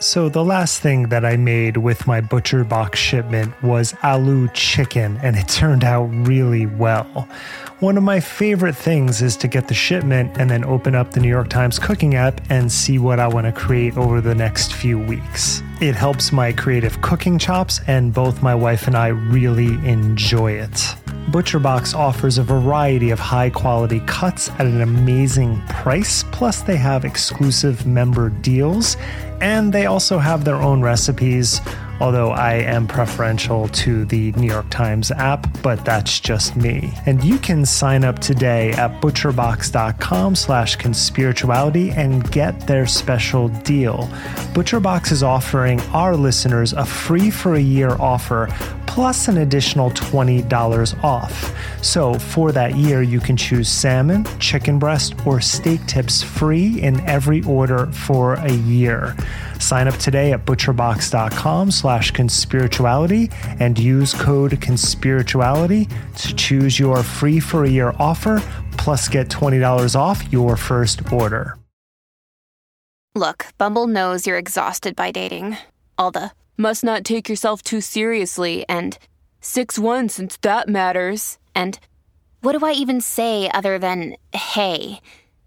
So the last thing that I made with my ButcherBox shipment was aloo chicken, and it turned out really well. One of my favorite things is to get the shipment and then open up the New York Times cooking app and see what I want to create over the next few weeks. It helps my creative cooking chops, and both my wife and I really enjoy it. ButcherBox offers a variety of high-quality cuts at an amazing price, plus they have exclusive member deals, and they also have their own recipes, although I am preferential to the New York Times app, but that's just me. And you can sign up today at butcherbox.com/conspirituality and get their special deal. ButcherBox is offering our listeners a free for a year offer plus an additional $20 off. So for that year, you can choose salmon, chicken breast, or steak tips free in every order for a year. Sign up today at butcherbox.com/conspirituality and use code conspirituality to choose your free for a year offer, plus get $20 off your first order. Look, Bumble knows you're exhausted by dating. All the must not take yourself too seriously and 6'1" since that matters. And what do I even say other than hey?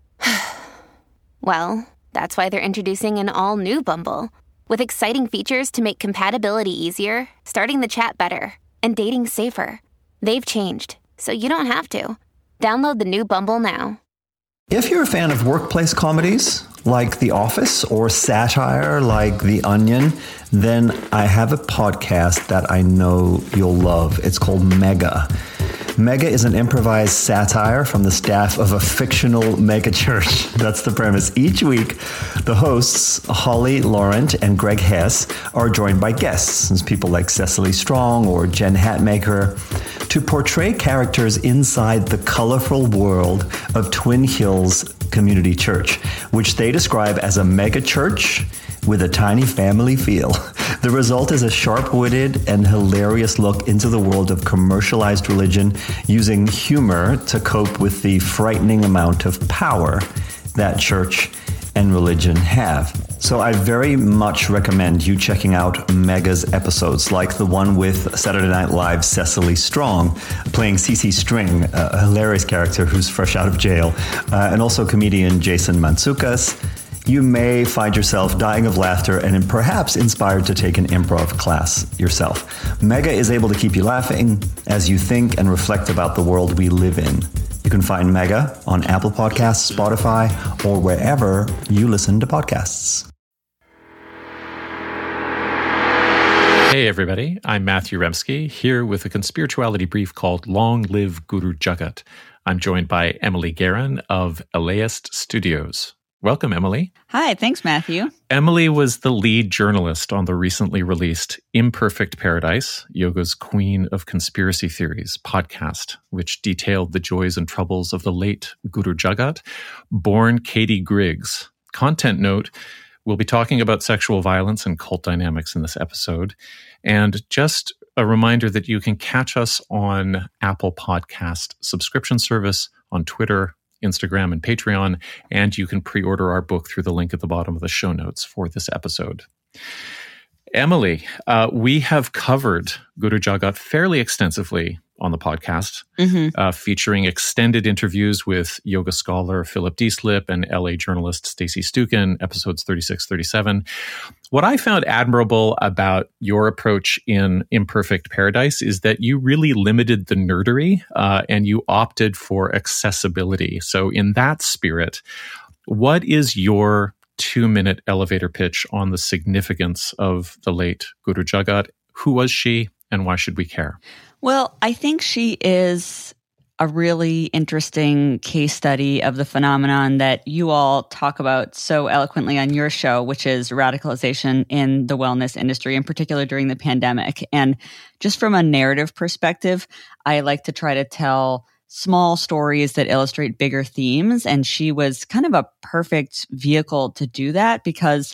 Well, that's why they're introducing an all-new Bumble, with exciting features to make compatibility easier, starting the chat better, and dating safer. They've changed, so you don't have to. Download the new Bumble now. If you're a fan of workplace comedies, like The Office, or satire like The Onion, then I have a podcast that I know you'll love. It's called Mega. Mega is an improvised satire from the staff of a fictional mega church. That's the premise. Each week, the hosts, Holly Laurent and Greg Hess, are joined by guests, people like Cecily Strong or Jen Hatmaker, to portray characters inside the colorful world of Twin Hills Community Church, which they describe as a mega church with a tiny family feel. The result is a sharp-witted and hilarious look into the world of commercialized religion, using humor to cope with the frightening amount of power that church and religion have. So I very much recommend you checking out Mega's episodes, like the one with Saturday Night Live's Cecily Strong, playing CeCe String, a hilarious character who's fresh out of jail, and also comedian Jason Mantzoukas. You may find yourself dying of laughter and perhaps inspired to take an improv class yourself. Mega is able to keep you laughing as you think and reflect about the world we live in. You can find Mega on Apple Podcasts, Spotify, or wherever you listen to podcasts. Hey everybody, I'm Matthew Remski, here with a conspirituality brief called Long Live Guru Jagat. I'm joined by Emily Guerin of Eleist Studios. Welcome, Emily. Hi, thanks, Matthew. Emily was the lead journalist on the recently released Imperfect Paradise, Yoga's Queen of Conspiracy Theories podcast, which detailed the joys and troubles of the late Guru Jagat, born Katie Griggs. Content note, we'll be talking about sexual violence and cult dynamics in this episode. And just a reminder that you can catch us on Apple Podcast subscription service, on Twitter, Instagram, and Patreon, and you can pre-order our book through the link at the bottom of the show notes for this episode. Emily, we have covered Guru Jagat fairly extensively on the podcast, featuring extended interviews with yoga scholar Philip Deeslip and LA journalist Stacey Stukin, episodes 36, 37. What I found admirable about your approach in Imperfect Paradise is that you really limited the nerdery and you opted for accessibility. So in that spirit, what is your 2-minute elevator pitch on the significance of the late Guru Jagat? Who was she and why should we care? Well, I think she is a really interesting case study of the phenomenon that you all talk about so eloquently on your show, which is radicalization in the wellness industry, in particular during the pandemic. And just from a narrative perspective, I like to try to tell small stories that illustrate bigger themes. And she was kind of a perfect vehicle to do that because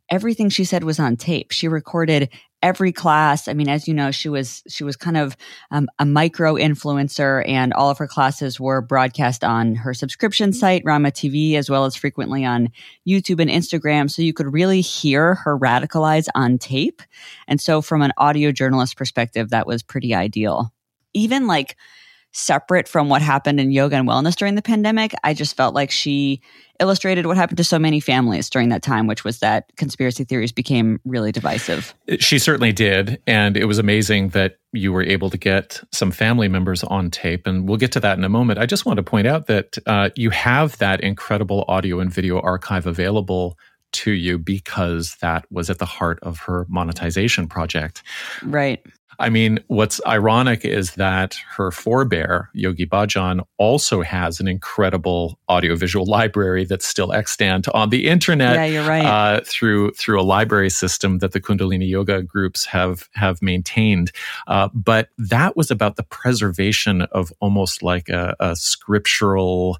everything she said was on tape. She recorded every class. I mean, as you know, she was kind of a micro influencer, and all of her classes were broadcast on her subscription site, Rama TV, as well as frequently on YouTube and Instagram. So you could really hear her radicalize on tape. And so from an audio journalist perspective, that was pretty ideal. Even like separate from what happened in yoga and wellness during the pandemic, I just felt like she illustrated what happened to so many families during that time, which was that conspiracy theories became really divisive. She certainly did. And it was amazing that you were able to get some family members on tape. And we'll get to that in a moment. I just want to point out that you have that incredible audio and video archive available to you because that was at the heart of her monetization project. Right. I mean, what's ironic is that her forebear, Yogi Bhajan, also has an incredible audiovisual library that's still extant on the internet. Yeah, you're right. Through a library system that the Kundalini Yoga groups have maintained. But that was about the preservation of almost like a scriptural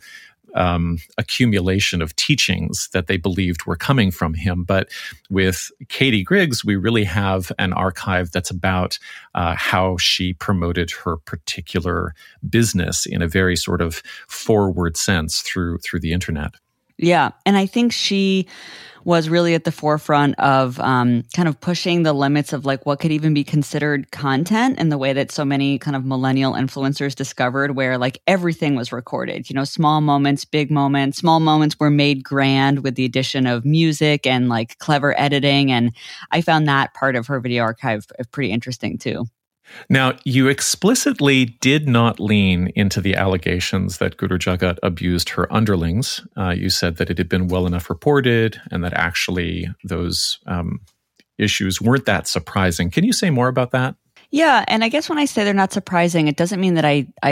accumulation of teachings that they believed were coming from him. But with Katie Griggs, we really have an archive that's about how she promoted her particular business in a very sort of forward sense through the internet. Yeah. And I think she was really at the forefront of kind of pushing the limits of like what could even be considered content in the way that so many kind of millennial influencers discovered, where like everything was recorded, small moments, big moments. Small moments were made grand with the addition of music and like clever editing. And I found that part of her video archive pretty interesting too. Now, you explicitly did not lean into the allegations that Guru Jagat abused her underlings. You said that it had been well enough reported and that actually those issues weren't that surprising. Can you say more about that? Yeah. And I guess when I say they're not surprising, it doesn't mean that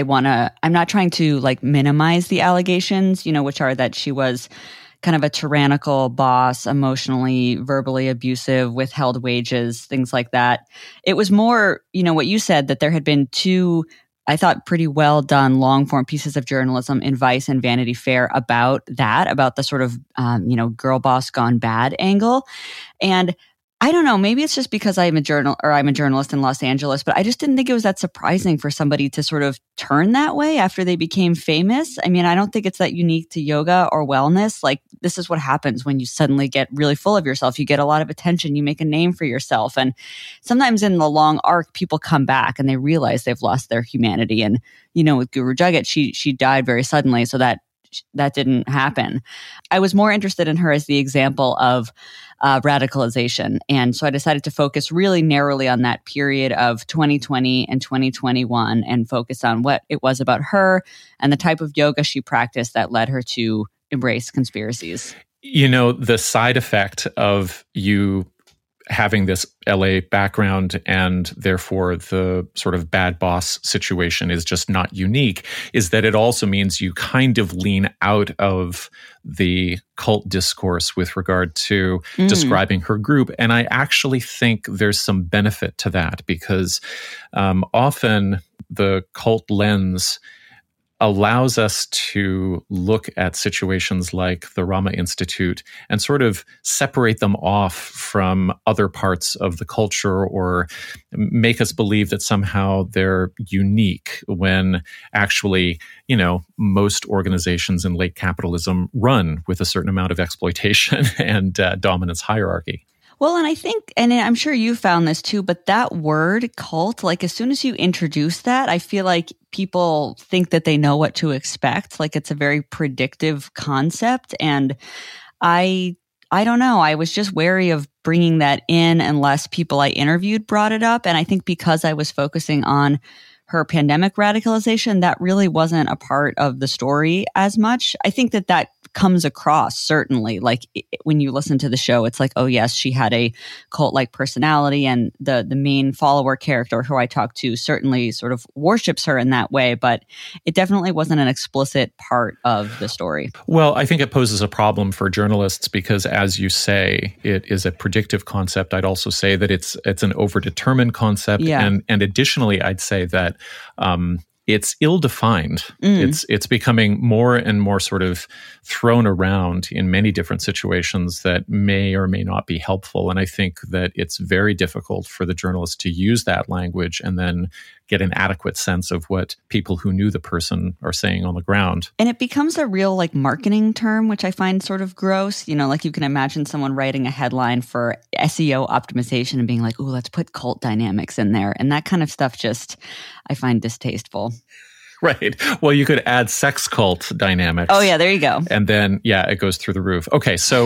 I'm not trying to like minimize the allegations, which are that she was kind of a tyrannical boss, emotionally, verbally abusive, withheld wages, things like that. It was more, what you said, that there had been two, I thought, pretty well done long form pieces of journalism in Vice and Vanity Fair about the sort of, girl boss gone bad angle. And I don't know, maybe it's just because I'm a journalist in Los Angeles, but I just didn't think it was that surprising for somebody to sort of turn that way after they became famous. I mean, I don't think it's that unique to yoga or wellness. Like, this is what happens when you suddenly get really full of yourself. You get a lot of attention, you make a name for yourself. And sometimes in the long arc, people come back and they realize they've lost their humanity. And, with Guru Jagat, she died very suddenly, so that didn't happen. I was more interested in her as the example of radicalization. And so I decided to focus really narrowly on that period of 2020 and 2021 and focus on what it was about her and the type of yoga she practiced that led her to embrace conspiracies. The side effect of you having this LA background and therefore the sort of bad boss situation is just not unique, is that it also means you kind of lean out of the cult discourse with regard to describing her group. And I actually think there's some benefit to that because often the cult lens allows us to look at situations like the Rama Institute and sort of separate them off from other parts of the culture or make us believe that somehow they're unique when actually, most organizations in late capitalism run with a certain amount of exploitation and dominance hierarchy. Well, and I think, and I'm sure you found this too, but that word cult, like as soon as you introduce that, I feel like people think that they know what to expect. Like it's a very predictive concept. And I don't know. I was just wary of bringing that in unless people I interviewed brought it up. And I think because I was focusing on her pandemic radicalization, that really wasn't a part of the story as much. I think that comes across, certainly. Like when you listen to the show, it's like, oh yes, she had a cult-like personality, and the main follower character who I talked to certainly sort of worships her in that way, but it definitely wasn't an explicit part of the story. Well, I think it poses a problem for journalists because, as you say, it is a predictive concept. I'd also say that it's an overdetermined concept. Yeah. And additionally, I'd say that it's ill-defined. It's becoming more and more sort of thrown around in many different situations that may or may not be helpful. And I think that it's very difficult for the journalist to use that language and then get an adequate sense of what people who knew the person are saying on the ground. And it becomes a real like marketing term, which I find sort of gross. You know, like you can imagine someone writing a headline for SEO optimization and being like, "Ooh, let's put cult dynamics in there." And that kind of stuff just, I find distasteful. Right. Well, you could add sex cult dynamics. Oh, yeah, there you go. And then, yeah, it goes through the roof. Okay, so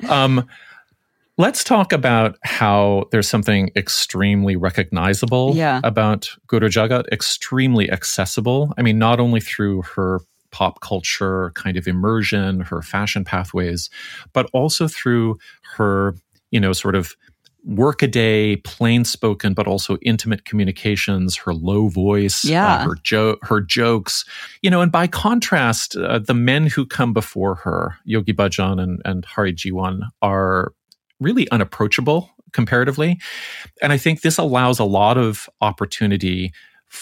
let's talk about how there's something extremely recognizable about Guru Jagat, extremely accessible. I mean, not only through her pop culture kind of immersion, her fashion pathways, but also through her, sort of workaday, plain spoken, but also intimate communications, her low voice, her jokes, and by contrast, the men who come before her, Yogi Bhajan and Hari Jiwan, are really unapproachable comparatively. And I think this allows a lot of opportunity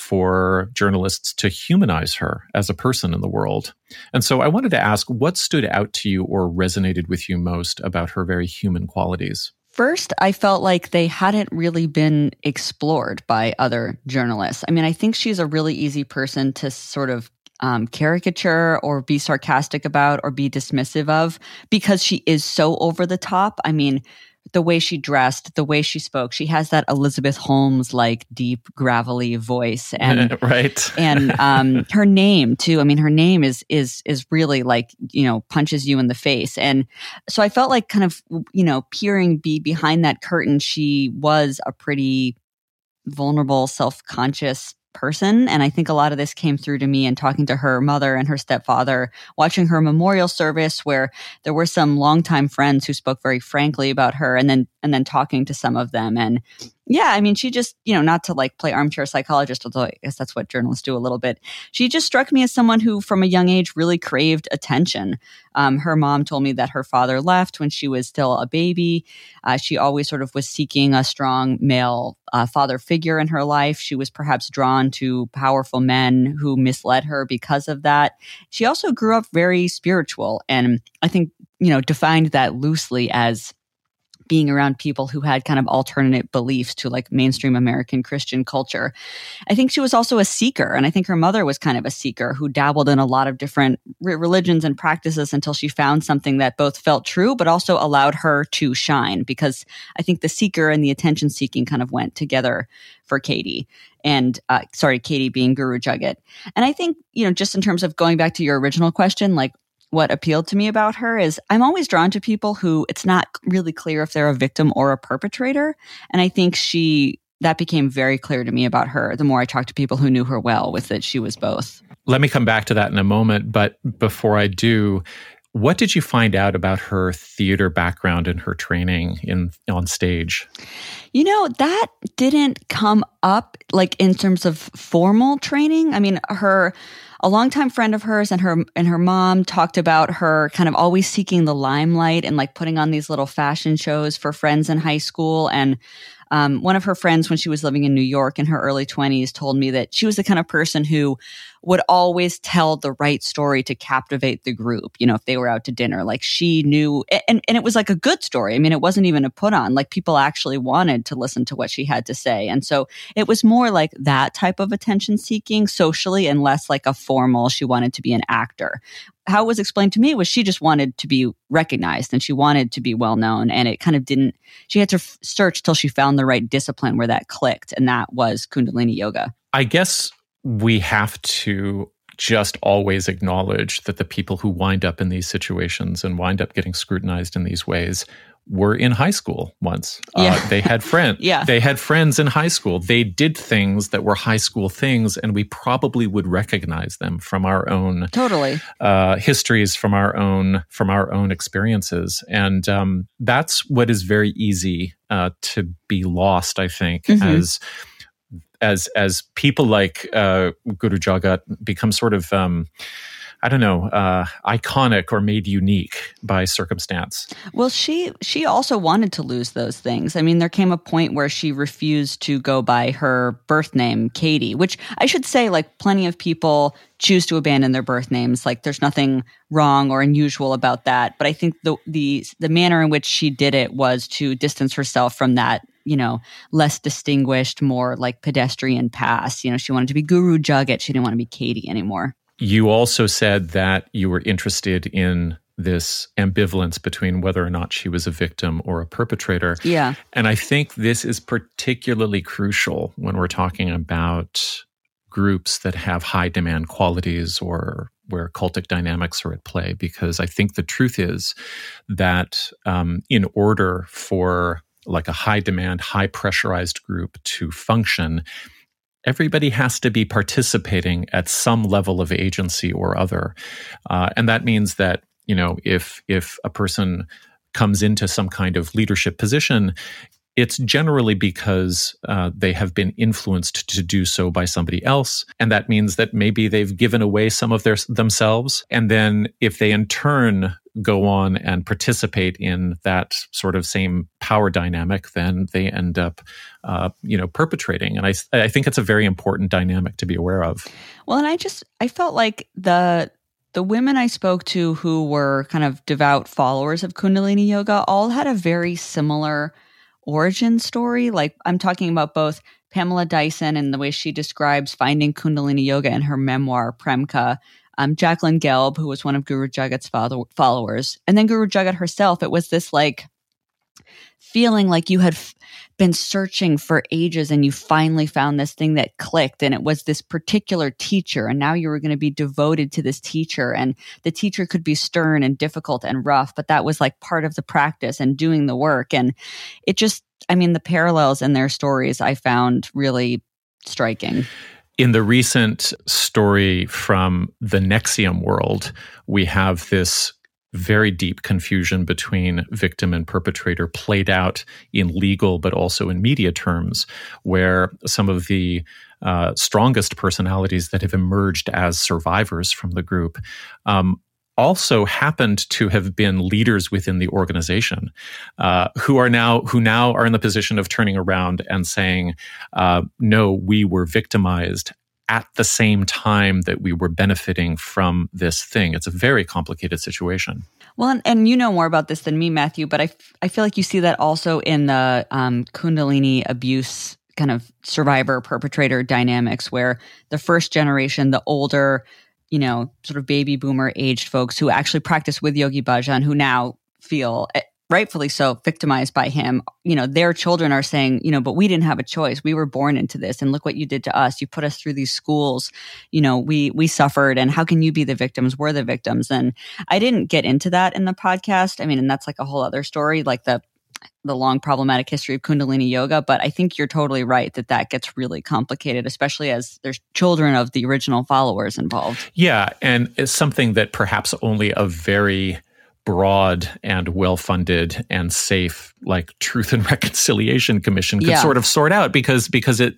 for journalists to humanize her as a person in the world. And so I wanted to ask, what stood out to you or resonated with you most about her very human qualities? First, I felt like they hadn't really been explored by other journalists. I mean, I think she's a really easy person to sort of caricature or be sarcastic about or be dismissive of because she is so over the top. I mean, the way she dressed, the way she spoke, she has that Elizabeth Holmes-like deep, gravelly voice, and right, and her name too. I mean, her name is really like punches you in the face, and so I felt like kind of peering behind that curtain. She was a pretty vulnerable, self-conscious person. And I think a lot of this came through to me in talking to her mother and her stepfather, watching her memorial service where there were some longtime friends who spoke very frankly about her, and then talking to some of them. And yeah, I mean, she just, not to like play armchair psychologist, although I guess that's what journalists do a little bit. She just struck me as someone who from a young age really craved attention. Her mom told me that her father left when she was still a baby. She always sort of was seeking a strong male father figure in her life. She was perhaps drawn to powerful men who misled her because of that. She also grew up very spiritual, and I think, defined that loosely as being around people who had kind of alternate beliefs to like mainstream American Christian culture. I think she was also a seeker, and I think her mother was kind of a seeker who dabbled in a lot of different religions and practices until she found something that both felt true but also allowed her to shine, because I think the seeker and the attention seeking kind of went together for Katie. And Katie being Guru Jagat. And I think, just in terms of going back to your original question, like what appealed to me about her is I'm always drawn to people who it's not really clear if they're a victim or a perpetrator. And I think that became very clear to me about her the more I talked to people who knew her well, with that she was both. Let me come back to that in a moment. But before I do, what did you find out about her theater background and her training on stage? That didn't come up like in terms of formal training. I mean, a longtime friend of hers and her mom talked about her kind of always seeking the limelight and like putting on these little fashion shows for friends in high school. And one of her friends, when she was living in New York in her early 20s, told me that she was the kind of person who would always tell the right story to captivate the group. If they were out to dinner, like she knew, and it was like a good story. I mean, it wasn't even a put on, like people actually wanted to listen to what she had to say. And so it was more like that type of attention seeking socially and less like a formal, she wanted to be an actor. How it was explained to me was she just wanted to be recognized and she wanted to be well known. And it kind of she had to search till she found the right discipline where that clicked. And that was Kundalini Yoga. I guess we have to just always acknowledge that the people who wind up in these situations and wind up getting scrutinized in these ways were in high school once. They had friends. They had friends in high school. They did things that were high school things, and we probably would recognize them from our own histories, from our own experiences, and that's what is very easy to be lost, I think, as people like Guru Jagat become sort of I don't know, iconic or made unique by circumstance. Well, she also wanted to lose those things. I mean, there came a point where she refused to go by her birth name, Katie, which I should say, like, plenty of people choose to abandon their birth names. Like, there's nothing wrong or unusual about that. But I think the manner in which she did it was to distance herself from that, less distinguished, more like pedestrian past. She wanted to be Guru Jagat. She didn't want to be Katie anymore. You also said that you were interested in this ambivalence between whether or not she was a victim or a perpetrator. Yeah. And I think this is particularly crucial when we're talking about groups that have high demand qualities or where cultic dynamics are at play, because I think the truth is that in order for like a high demand, high pressurized group to function, everybody has to be participating at some level of agency or other. And that means that, if a person comes into some kind of leadership position, it's generally because they have been influenced to do so by somebody else. And that means that maybe they've given away some of themselves. And then if they in turn go on and participate in that sort of same power dynamic, then they end up, perpetrating. And I think it's a very important dynamic to be aware of. Well, and I felt like the women I spoke to who were kind of devout followers of Kundalini Yoga all had a very similar origin story. Like, I'm talking about both Pamela Dyson and the way she describes finding Kundalini Yoga in her memoir, Premka, Jacqueline Gelb, who was one of Guru Jagat's followers, and then Guru Jagat herself. It was this like feeling like you had been searching for ages and you finally found this thing that clicked, and it was this particular teacher, and now you were going to be devoted to this teacher, and the teacher could be stern and difficult and rough, but that was like part of the practice and doing the work. And it just, the parallels in their stories I found really striking. In the recent story from the NXIVM world, we have this very deep confusion between victim and perpetrator played out in legal but also in media terms, where some of the strongest personalities that have emerged as survivors from the group also happened to have been leaders within the organization, who now are in the position of turning around and saying, no, we were victimized at the same time that we were benefiting from this thing. It's a very complicated situation. Well, and you know more about this than me, Matthew, but I feel like you see that also in the Kundalini abuse kind of survivor-perpetrator dynamics, where the first generation, the older, sort of baby boomer aged folks who actually practice with Yogi Bhajan, who now feel rightfully so victimized by him, their children are saying, but we didn't have a choice. We were born into this, and look what you did to us. You put us through these schools. We suffered, and how can you be the victims? We're the victims. And I didn't get into that in the podcast. And that's like a whole other story, like the long problematic history of Kundalini Yoga. But I think you're totally right that gets really complicated, especially as there's children of the original followers involved. Yeah, and it's something that perhaps only a very broad and well-funded and safe, like Truth and Reconciliation Commission could sort of sort out, because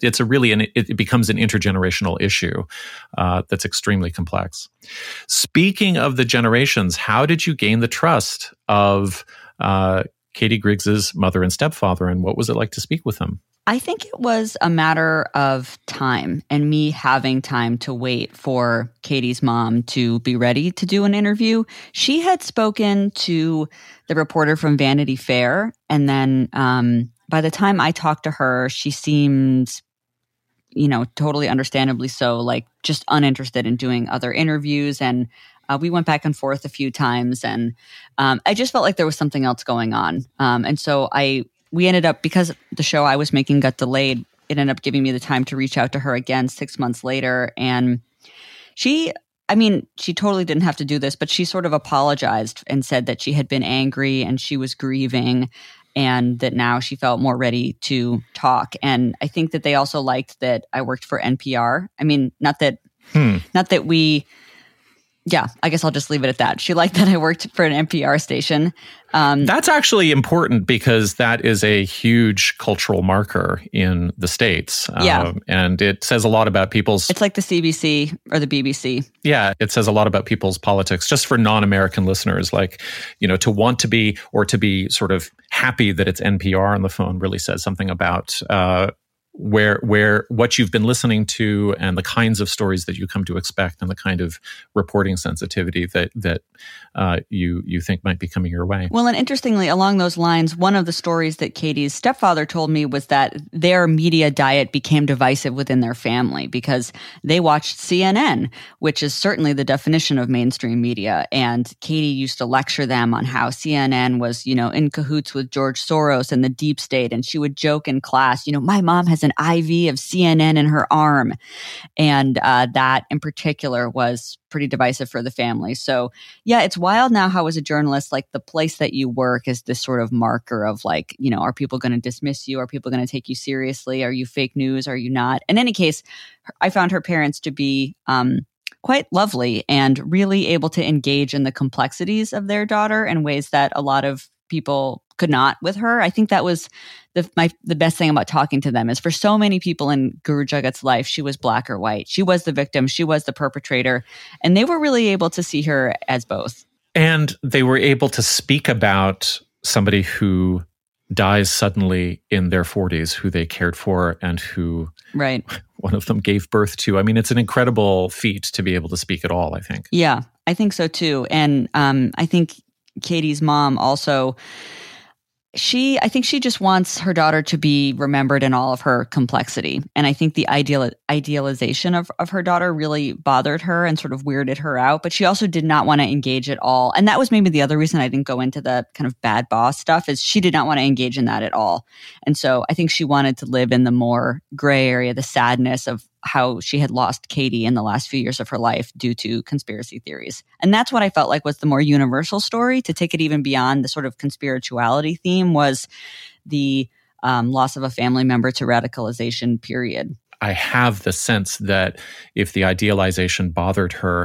it becomes an intergenerational issue that's extremely complex. Speaking of the generations, how did you gain the trust of Katie Griggs's mother and stepfather, and what was it like to speak with them? I think it was a matter of time and me having time to wait for Katie's mom to be ready to do an interview. She had spoken to the reporter from Vanity Fair, and then by the time I talked to her, she seemed, totally understandably so, like just uninterested in doing other interviews. And we went back and forth a few times, and I just felt like there was something else going on. And so we ended up, because the show I was making got delayed, it ended up giving me the time to reach out to her again 6 months later. And she totally didn't have to do this, but she sort of apologized and said that she had been angry and she was grieving, and that now she felt more ready to talk. And I think that they also liked that I worked for NPR. Not that we Yeah, I guess I'll just leave it at that. She liked that I worked for an NPR station. That's actually important because that is a huge cultural marker in the States. Yeah. And it says a lot about people's... It's like the CBC or the BBC. Yeah, it says a lot about people's politics, just for non-American listeners. Like, to want to be, or to be sort of happy that it's NPR on the phone really says something about where what you've been listening to and the kinds of stories that you come to expect and the kind of reporting sensitivity that you think might be coming your way. Well, and interestingly, along those lines, one of the stories that Katie's stepfather told me was that their media diet became divisive within their family because they watched CNN, which is certainly the definition of mainstream media. And Katie used to lecture them on how CNN was, in cahoots with George Soros and the deep state. And she would joke in class, my mom has an IV of CNN in her arm. And that in particular was pretty divisive for the family. So yeah, it's wild now how as a journalist, like the place that you work is this sort of marker of like, are people going to dismiss you? Are people going to take you seriously? Are you fake news? Are you not? In any case, I found her parents to be quite lovely and really able to engage in the complexities of their daughter in ways that a lot of people could not with her. I think that was the best thing about talking to them is for so many people in Guru Jagat's life, she was black or white. She was the victim. She was the perpetrator. And they were really able to see her as both. And they were able to speak about somebody who dies suddenly in their 40s, who they cared for and who one of them gave birth to. I mean, it's an incredible feat to be able to speak at all, I think. Yeah, I think so too. And I think Katie's mom also... I think she just wants her daughter to be remembered in all of her complexity. And I think the idealization of her daughter really bothered her and sort of weirded her out. But she also did not want to engage at all. And that was maybe the other reason I didn't go into the kind of bad boss stuff is she did not want to engage in that at all. And so I think she wanted to live in the more gray area, the sadness of how she had lost Katie in the last few years of her life due to conspiracy theories. And that's what I felt like was the more universal story. To take it even beyond the sort of conspirituality theme was the loss of a family member to radicalization, period. I have the sense that if the idealization bothered her,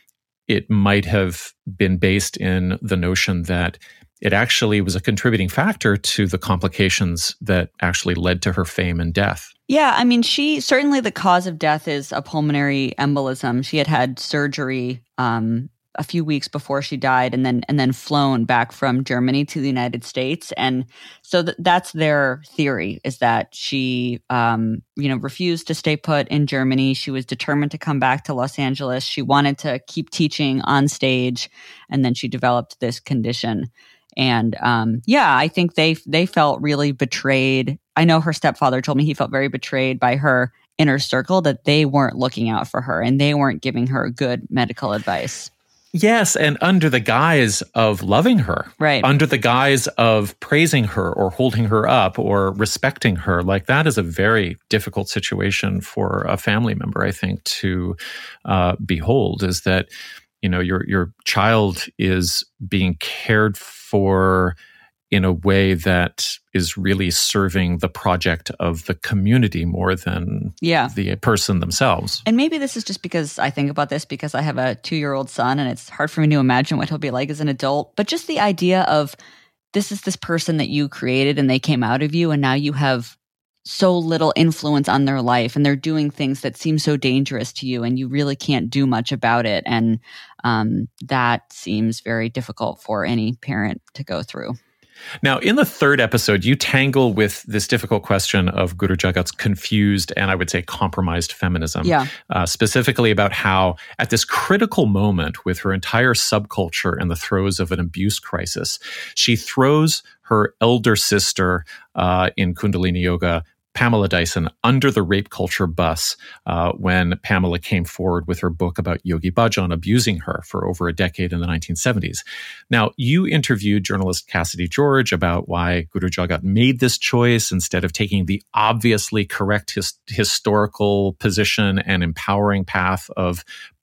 it might have been based in the notion that it actually was a contributing factor to the complications that actually led to her fame and death. Yeah, I mean, certainly the cause of death is a pulmonary embolism. She had surgery a few weeks before she died and then flown back from Germany to the United States. And so that's their theory, is that she refused to stay put in Germany. She was determined to come back to Los Angeles. She wanted to keep teaching on stage, and then she developed this condition. And I think they felt really betrayed. I know her stepfather told me he felt very betrayed by her inner circle, that they weren't looking out for her and they weren't giving her good medical advice. Yes, and under the guise of loving her, right? Under the guise of praising her or holding her up or respecting her, like that is a very difficult situation for a family member, I think, to behold. Is that your child is being cared for in a way that is really serving the project of the community more than the person themselves. And maybe this is just because I think about this because I have a 2-year-old son and it's hard for me to imagine what he'll be like as an adult. But just the idea of this is this person that you created and they came out of you and now you have so little influence on their life and they're doing things that seem so dangerous to you and you really can't do much about it. And that seems very difficult for any parent to go through. Now, in the third episode, you tangle with this difficult question of Guru Jagat's confused and I would say compromised feminism. Yeah. Specifically about how at this critical moment with her entire subculture in the throes of an abuse crisis, she throws her elder sister in Kundalini Yoga, Pamela Dyson, under the rape culture bus when Pamela came forward with her book about Yogi Bhajan abusing her for over a decade in the 1970s. Now, you interviewed journalist Cassidy George about why Guru Jagat made this choice instead of taking the obviously correct historical position and empowering path of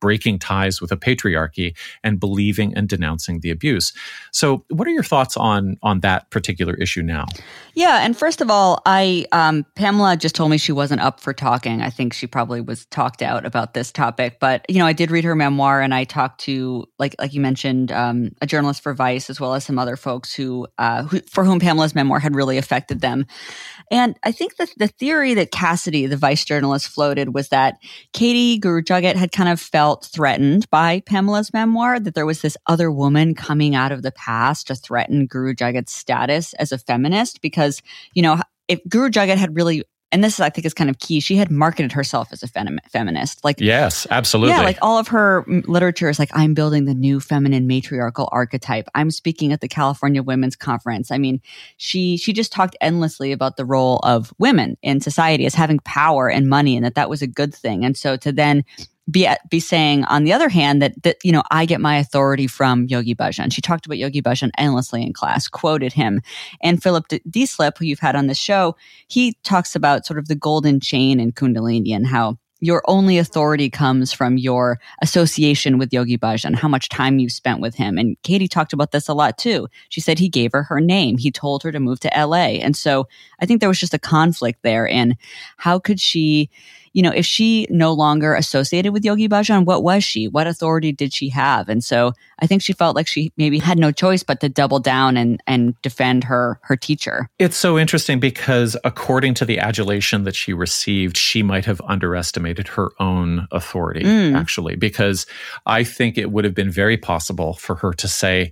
breaking ties with a patriarchy and believing and denouncing the abuse. So what are your thoughts on that particular issue now? Yeah, and first of all, Pamela just told me she wasn't up for talking. I think she probably was talked out about this topic. But, I did read her memoir, and I talked to, like you mentioned, a journalist for Vice, as well as some other folks who for whom Pamela's memoir had really affected them. And I think that the theory that Cassidy, the Vice journalist, floated was that Katie Guru-Juggett had kind of felt threatened by Pamela's memoir, that there was this other woman coming out of the past to threaten Guru-Juggett's status as a feminist, because, if Guru-Juggett had really, and this I think is kind of key, she had marketed herself as a feminist. Yes, absolutely. Yeah, all of her literature is I'm building the new feminine matriarchal archetype. I'm speaking at the California Women's Conference. I mean, she just talked endlessly about the role of women in society as having power and money, and that was a good thing. And so to then be saying, on the other hand, that I get my authority from Yogi Bhajan. She talked about Yogi Bhajan endlessly in class, quoted him. And Philip Deslip, who you've had on the show, he talks about sort of the golden chain in Kundalini and how your only authority comes from your association with Yogi Bhajan, how much time you've spent with him. And Katie talked about this a lot too. She said he gave her name. He told her to move to LA. And so I think there was just a conflict there in how could she, if she no longer associated with Yogi Bhajan, what was she? What authority did she have? And so I think she felt like she maybe had no choice but to double down and defend her teacher. It's so interesting because according to the adulation that she received, she might have underestimated her own authority, actually, because I think it would have been very possible for her to say,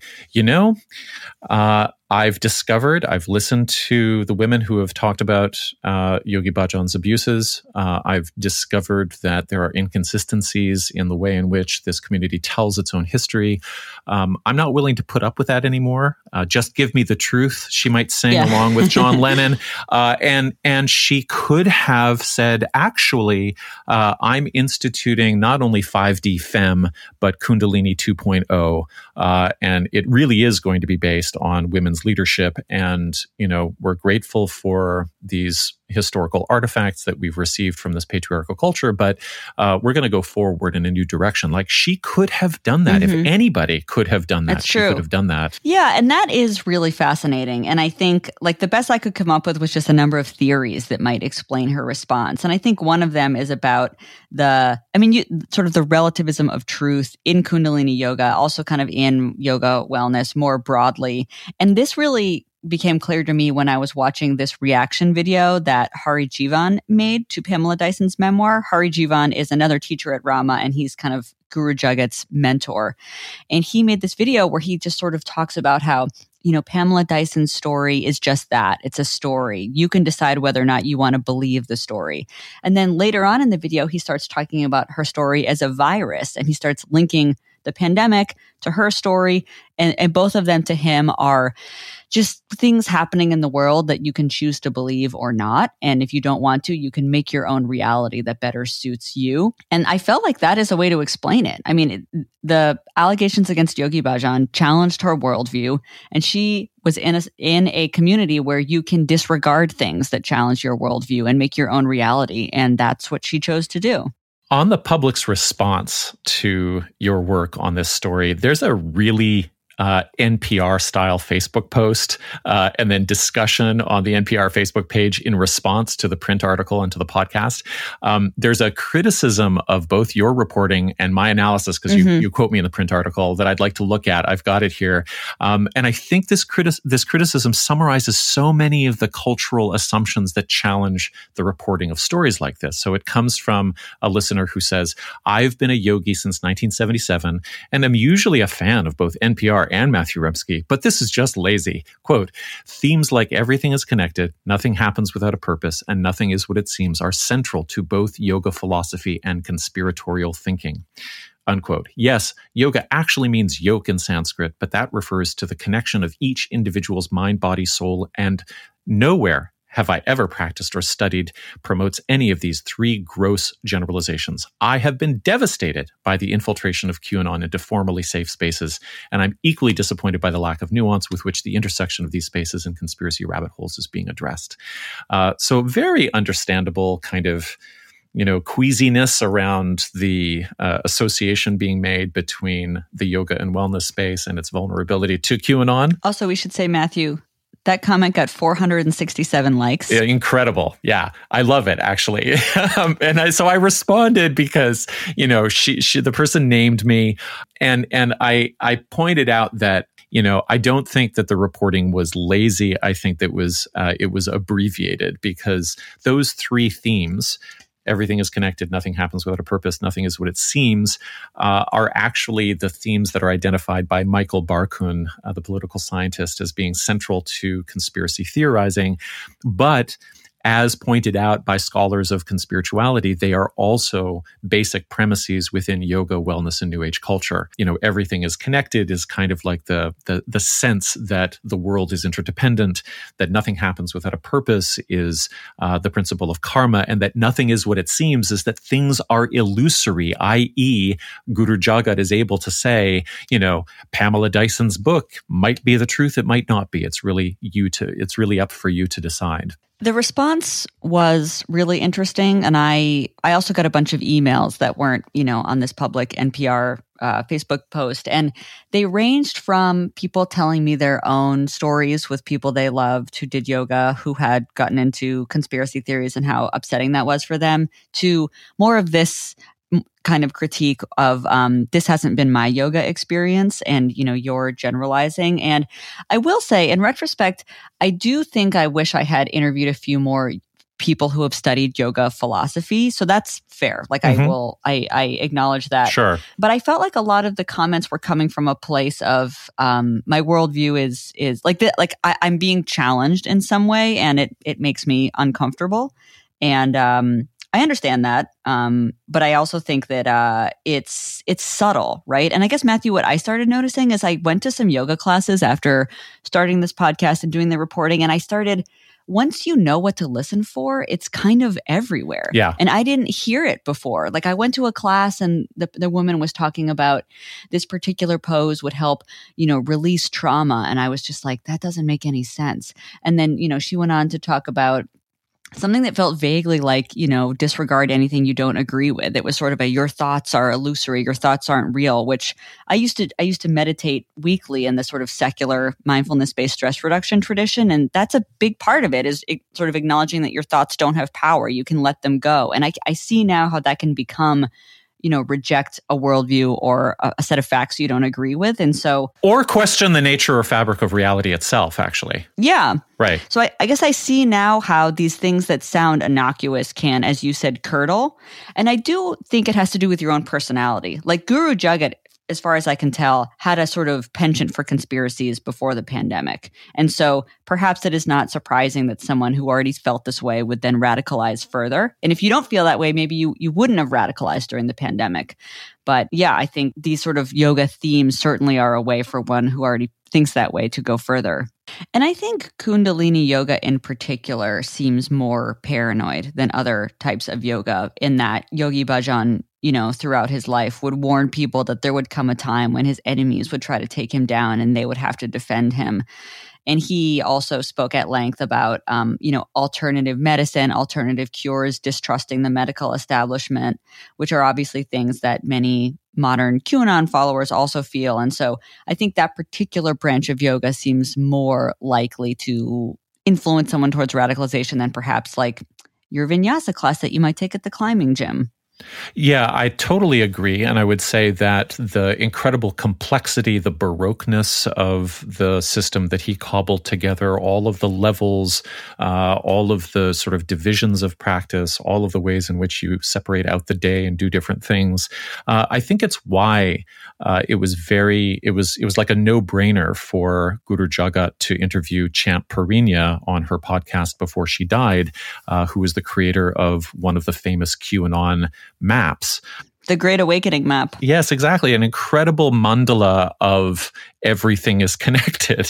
I've listened to the women who have talked about Yogi Bhajan's abuses. I've discovered that there are inconsistencies in the way in which this community tells its own history. I'm not willing to put up with that anymore. Just give me the truth, she might sing along with John Lennon. And she could have said, actually, I'm instituting not only 5D Femme, but Kundalini 2.0. And it really is going to be based on women's leadership. And, we're grateful for these historical artifacts that we've received from this patriarchal culture, but we're going to go forward in a new direction. She could have done that. Mm-hmm. If anybody could have done that, she could have done that. Yeah, and that is really fascinating. And I think the best I could come up with was just a number of theories that might explain her response. And I think one of them is about sort of the relativism of truth in Kundalini yoga, also kind of in yoga wellness more broadly. And this really became clear to me when I was watching this reaction video that Hari Jivan made to Pamela Dyson's memoir. Hari Jivan is another teacher at Rama, and he's kind of Guru-Juggett's mentor. And he made this video where he just sort of talks about how, Pamela Dyson's story is just that. It's a story. You can decide whether or not you want to believe the story. And then later on in the video, he starts talking about her story as a virus, and he starts linking the pandemic to her story, and both of them to him are just things happening in the world that you can choose to believe or not. And if you don't want to, you can make your own reality that better suits you. And I felt like that is a way to explain it. I mean, the allegations against Yogi Bhajan challenged her worldview, and she was in a community where you can disregard things that challenge your worldview and make your own reality. And that's what she chose to do. On the public's response to your work on this story, there's a really NPR-style Facebook post and then discussion on the NPR Facebook page in response to the print article and to the podcast. There's a criticism of both your reporting and my analysis, because you quote me in the print article, that I'd like to look at. I've got it here. And I think this criticism summarizes so many of the cultural assumptions that challenge the reporting of stories like this. So it comes from a listener who says, I've been a yogi since 1977, and I'm usually a fan of both NPR and Matthew Remski, but this is just lazy. Quote, themes like everything is connected, nothing happens without a purpose, and nothing is what it seems are central to both yoga philosophy and conspiratorial thinking. Unquote. Yes, yoga actually means yoke in Sanskrit, but that refers to the connection of each individual's mind, body, soul, and nowhere have I ever practiced or studied promotes any of these three gross generalizations. I have been devastated by the infiltration of QAnon into formerly safe spaces, and I'm equally disappointed by the lack of nuance with which the intersection of these spaces and conspiracy rabbit holes is being addressed. So very understandable kind of queasiness around the association being made between the yoga and wellness space and its vulnerability to QAnon. Also, we should say, Matthew, that comment got 467 likes. Yeah, incredible. Yeah, I love it, actually. So I responded because, the person named me, and I pointed out that, I don't think that the reporting was lazy. I think that it was abbreviated, because those three themes, everything is connected, nothing happens without a purpose, nothing is what it seems, are actually the themes that are identified by Michael Barkun, the political scientist, as being central to conspiracy theorizing. But as pointed out by scholars of conspirituality, they are also basic premises within yoga, wellness, and New Age culture. Everything is connected is kind of like the sense that the world is interdependent, that nothing happens without a purpose is the principle of karma, and that nothing is what it seems is that things are illusory, i.e. Guru Jagat is able to say, Pamela Dyson's book might be the truth, it might not be. It's really up for you to decide. The response was really interesting, and I also got a bunch of emails that weren't, on this public NPR Facebook post, and they ranged from people telling me their own stories with people they loved who did yoga, who had gotten into conspiracy theories and how upsetting that was for them, to more of this kind of critique of this hasn't been my yoga experience, and you're generalizing. And I will say, in retrospect, I do think I wish I had interviewed a few more people who have studied yoga philosophy. So that's fair. Like I acknowledge that. Sure. But I felt like a lot of the comments were coming from a place of my worldview is like that. Like I'm being challenged in some way, and it makes me uncomfortable. And I understand that, but I also think that it's subtle, right? And I guess, Matthew, what I started noticing is I went to some yoga classes after starting this podcast and doing the reporting, and I started, once you know what to listen for, it's kind of everywhere. Yeah. And I didn't hear it before. Like I went to a class and the woman was talking about this particular pose would help, release trauma. And I was just like, that doesn't make any sense. And then, she went on to talk about something that felt vaguely like, disregard anything you don't agree with. It was sort of your thoughts are illusory, your thoughts aren't real, which I used to meditate weekly in the sort of secular mindfulness-based stress reduction tradition. And that's a big part of it, is sort of acknowledging that your thoughts don't have power. You can let them go. And I see now how that can become, reject a worldview or a set of facts you don't agree with. And so, or question the nature or fabric of reality itself, actually. Yeah. Right. So I guess I see now how these things that sound innocuous can, as you said, curdle. And I do think it has to do with your own personality. Like Guru Jagat, as far as I can tell, had a sort of penchant for conspiracies before the pandemic. And so perhaps it is not surprising that someone who already felt this way would then radicalize further. And if you don't feel that way, maybe you wouldn't have radicalized during the pandemic. But yeah, I think these sort of yoga themes certainly are a way for one who already thinks that way to go further. And I think Kundalini yoga in particular seems more paranoid than other types of yoga, in that Yogi Bhajan, throughout his life would warn people that there would come a time when his enemies would try to take him down and they would have to defend him. And he also spoke at length about, alternative medicine, alternative cures, distrusting the medical establishment, which are obviously things that many modern QAnon followers also feel. And so I think that particular branch of yoga seems more likely to influence someone towards radicalization than perhaps like your vinyasa class that you might take at the climbing gym. Yeah, I totally agree. And I would say that the incredible complexity, the baroqueness of the system that he cobbled together, all of the levels, all of the sort of divisions of practice, all of the ways in which you separate out the day and do different things. I think it's why it was like a no-brainer for Guru Jagat to interview Champ Parinya on her podcast before she died, who was the creator of one of the famous QAnon maps. The Great Awakening map. Yes, exactly. An incredible mandala of everything is connected.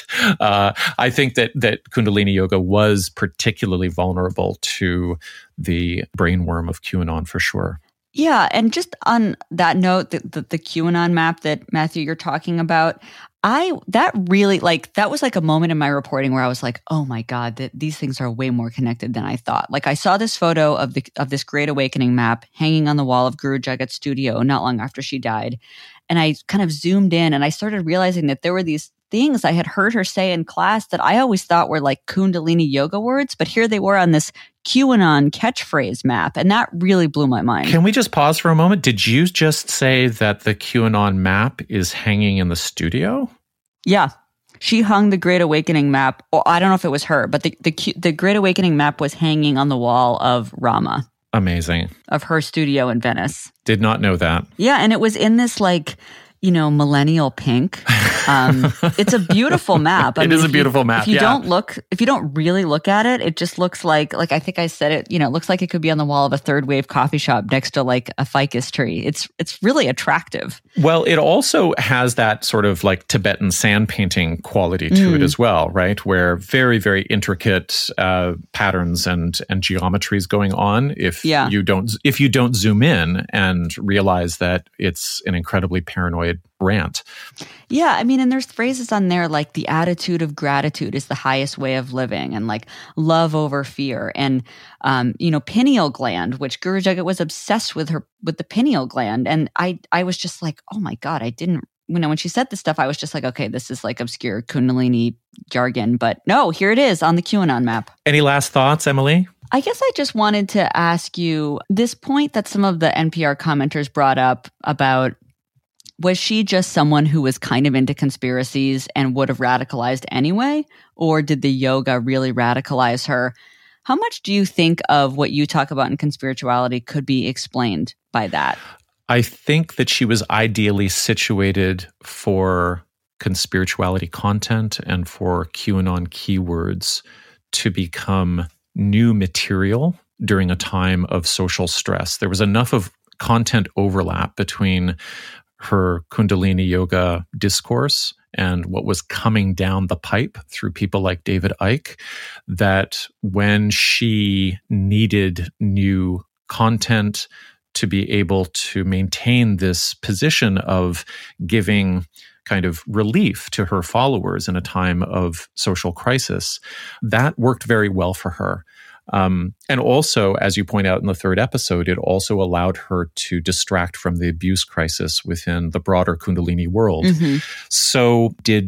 I think that Kundalini Yoga was particularly vulnerable to the brainworm of QAnon for sure. Yeah. And just on that note, the QAnon map that Matthew, you're talking about, that was like a moment in my reporting where I was like, oh my God, these things are way more connected than I thought. Like I saw this photo of this Great Awakening map hanging on the wall of Guru Jagat's studio not long after she died. And I kind of zoomed in and I started realizing that there were these things I had heard her say in class that I always thought were like Kundalini yoga words, but here they were on this QAnon catchphrase map. And that really blew my mind. Can we just pause for a moment? Did you just say that the QAnon map is hanging in the studio? Yeah. She hung the Great Awakening map. Well, I don't know if it was her, but the Great Awakening map was hanging on the wall of Rama. Amazing. Of her studio in Venice. Did not know that. Yeah. And it was in this like, millennial pink. It's a beautiful map. It is a beautiful map. If you don't really look at it, it just looks like I think I said it, it looks like it could be on the wall of a third wave coffee shop next to like a ficus tree. It's really attractive. Well, it also has that sort of like Tibetan sand painting quality to it as well, right? Where very, very intricate patterns and geometries going on. If you don't zoom in and realize that it's an incredibly paranoid rant. Yeah, I mean, and there's phrases on there like the attitude of gratitude is the highest way of living, and like love over fear, and pineal gland, which Guru Jagat was obsessed with the pineal gland, and I was just like, oh my God, I didn't. When she said this stuff, I was just like, okay, this is like obscure Kundalini jargon, but no, here it is on the QAnon map. Any last thoughts, Emily? I guess I just wanted to ask you this point that some of the NPR commenters brought up about, was she just someone who was kind of into conspiracies and would have radicalized anyway? Or did the yoga really radicalize her? How much do you think of what you talk about in conspirituality could be explained by that? I think that she was ideally situated for conspirituality content and for QAnon keywords to become new material during a time of social stress. There was enough of content overlap between her Kundalini yoga discourse and what was coming down the pipe through people like David Icke, that when she needed new content to be able to maintain this position of giving kind of relief to her followers in a time of social crisis, that worked very well for her. And also, as you point out in the third episode, it also allowed her to distract from the abuse crisis within the broader Kundalini world. Mm-hmm. So did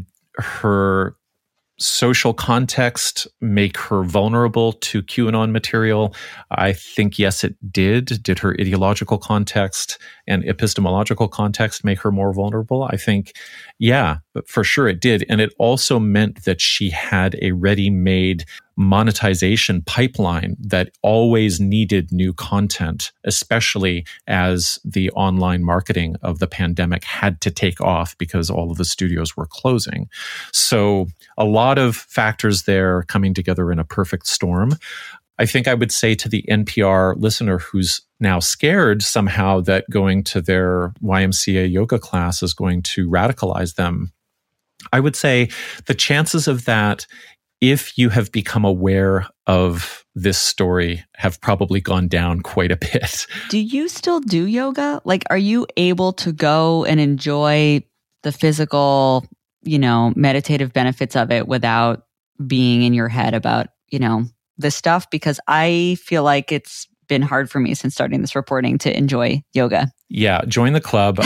her social context make her vulnerable to QAnon material? I think, yes, it did. Did her ideological context and epistemological context make her more vulnerable? I think, yeah, but for sure it did. And it also meant that she had a ready-made monetization pipeline that always needed new content, especially as the online marketing of the pandemic had to take off because all of the studios were closing. So a lot of factors there coming together in a perfect storm. I think I would say to the NPR listener who's now scared somehow that going to their YMCA yoga class is going to radicalize them, I would say the chances of that, if you have become aware of this story, have probably gone down quite a bit. Do you still do yoga? Like, are you able to go and enjoy the physical, meditative benefits of it without being in your head about, this stuff? Because I feel like it's been hard for me since starting this reporting to enjoy yoga. Yeah, join the club.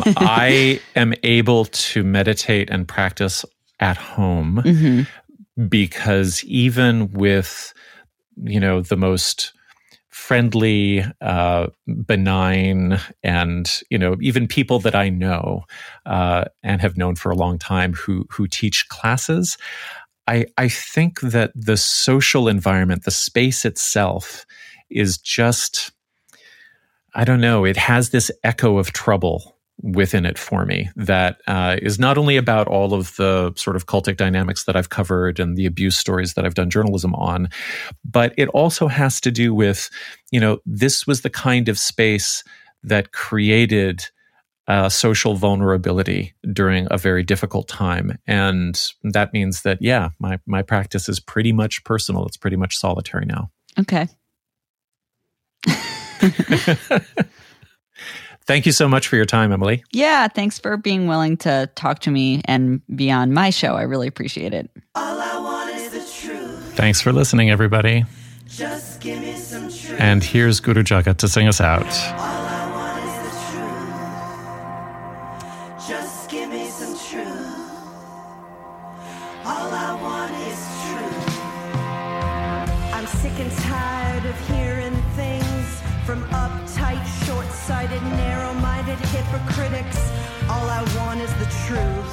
I am able to meditate and practice at home. Mm-hmm. Because even with, the most friendly, benign, and, even people that I know and have known for a long time who teach classes, I think that the social environment, the space itself is just, I don't know, it has this echo of trouble within it for me that is not only about all of the sort of cultic dynamics that I've covered and the abuse stories that I've done journalism on, but it also has to do with, this was the kind of space that created social vulnerability during a very difficult time. And that means that, yeah, my practice is pretty much personal. It's pretty much solitary now. Okay. Thank you so much for your time, Emily. Yeah, thanks for being willing to talk to me and be on my show. I really appreciate it. All I want is the truth. Thanks for listening, everybody. Just give me some truth. And here's Guru Jagat to sing us out. All I want is the truth. Just give me some truth. All I want is truth. I'm sick and tired of hearing things from uptight, short-sighted, narrow-minded hypocritics. All I want is the truth.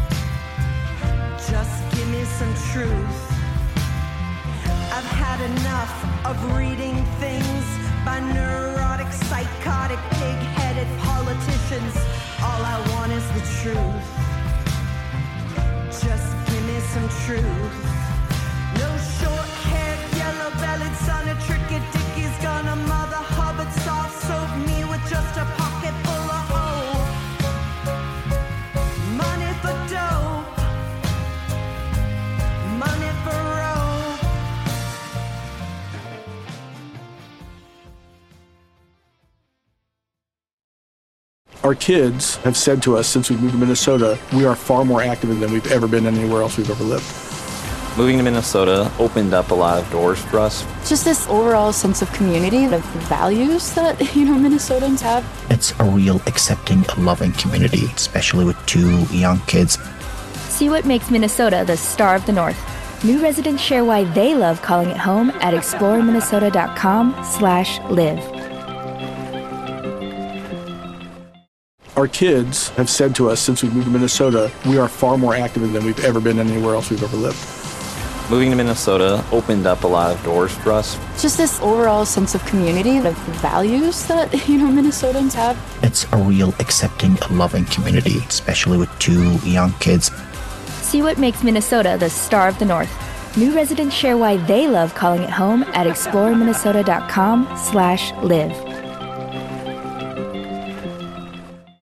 Just give me some truth. I've had enough of reading things by neurotic, psychotic, pig-headed politicians. All I want is the truth. Just give me some truth. No short-haired, yellow-bellied son of tricky Dickie's gonna mother Hubbard soft soap me with just a pocket full of hope. Money for dope. Money for rope. Our kids have said to us since we moved to Minnesota, we are far more active than we've ever been anywhere else we've ever lived. Moving to Minnesota opened up a lot of doors for us. Just this overall sense of community, the values that, Minnesotans have. It's a real accepting, loving community, especially with 2 young kids. See what makes Minnesota the star of the North. New residents share why they love calling it home at exploreminnesota.com/live. Our kids have said to us since we moved to Minnesota, we are far more active than we've ever been anywhere else we've ever lived. Moving to Minnesota opened up a lot of doors for us. Just this overall sense of community, the values that, Minnesotans have. It's a real accepting, loving community, especially with 2 young kids. See what makes Minnesota the star of the North. New residents share why they love calling it home at exploreminnesota.com/live.